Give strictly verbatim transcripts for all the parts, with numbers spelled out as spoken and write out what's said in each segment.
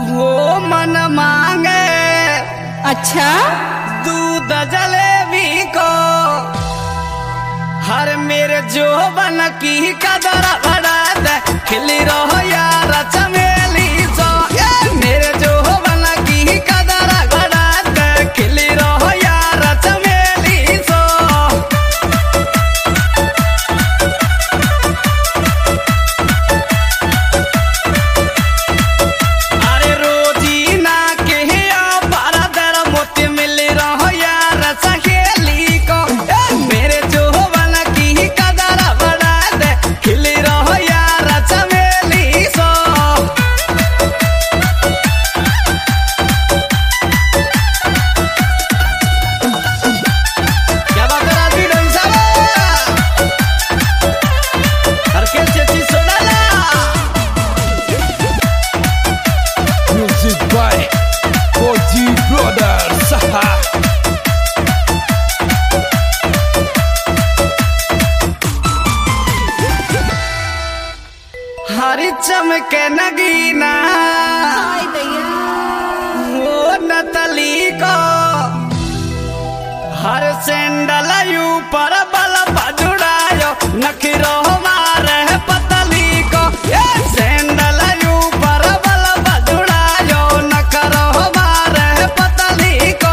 वो मन मांगे अच्छा दूध जलेबी को हर मेरे जोबन की कदर बढ़ा दे खिली रहो यार चमेली सो ये मेरे जोबन की कदर बढ़ा दे खिली रहो यार चमेली सो। अरे रोजी ना के पारा दर मोती मिल रहो यार सहेली को मेरे जोबन की कदर बढ़ा दे खिली रहो यार चमेली सो। क्या बात है राजवी डोई साहब हर के चेची Sodala Music by Koji Brothers. हरी चमके नगीना वो नतली को हर सेंडल यू पर बल जुड़ायो नखिरो मारे पतली को ये सेंडल यू पर बल जुड़ायो नखरो मारे पतली को।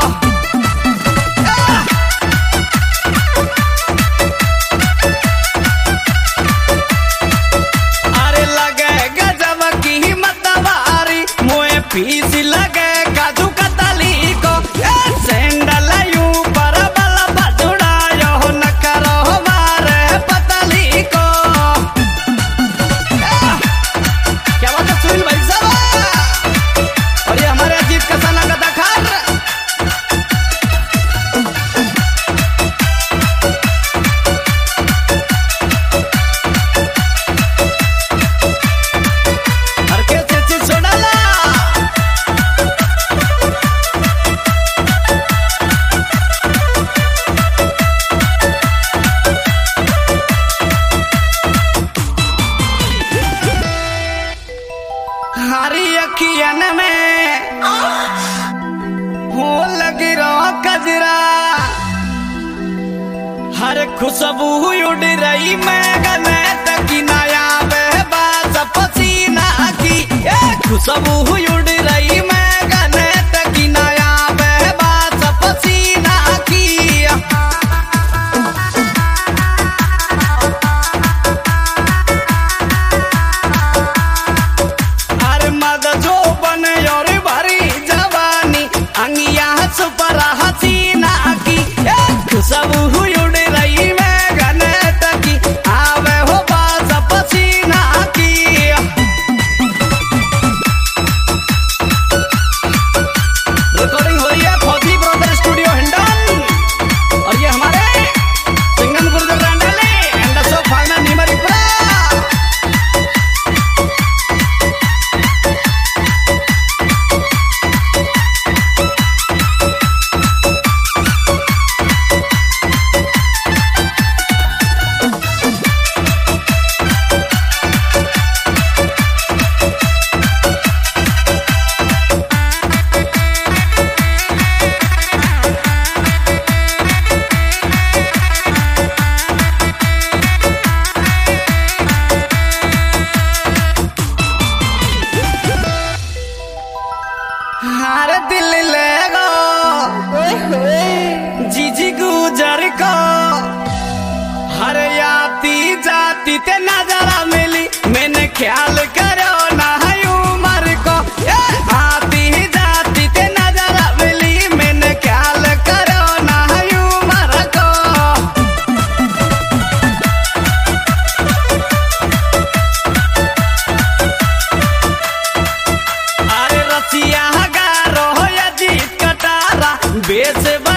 अरे लगे गजब की मतवारी मोए फीस लगे काजू कतली को ए सेंडल यू पर बल जुड़ायो न करो मारे पतली को। क्या बात है सुनील भाई साहब और ये हमारे अजीत का सना का दखार हर के चेची सोडाला हरी अखियन में हो लगी रो कजरा हर खुशबू उड़ रही मैं गने तकी नया बेबास पसीना की ए खुशबू उड़ रही मैं गने तकी नया बेबास पसीना की। अरे मद जो बने और भरी जवानी अंगिया सुपर हसीना की ए खुशबू उड़ रही मैं गने तकी आवे हो बास पसीना की। रिकॉर्डिंग हो रही है फौजी ब्रदर स्टूडियो हिंडन और ये हमारे सिंगम गुरुदेव रांडाले एंड सो फाइनल निमरीपुरा। हार दिल ले गो जीजी गुजर को हर याती जाती ते नजरा मिली मैंने ख्याल करो ना है उमर को ए आती जाती ते नजरा मिली मैंने ख्याल करो ना है उमर को। अरे रसिया गारो या जीत कटारा बेस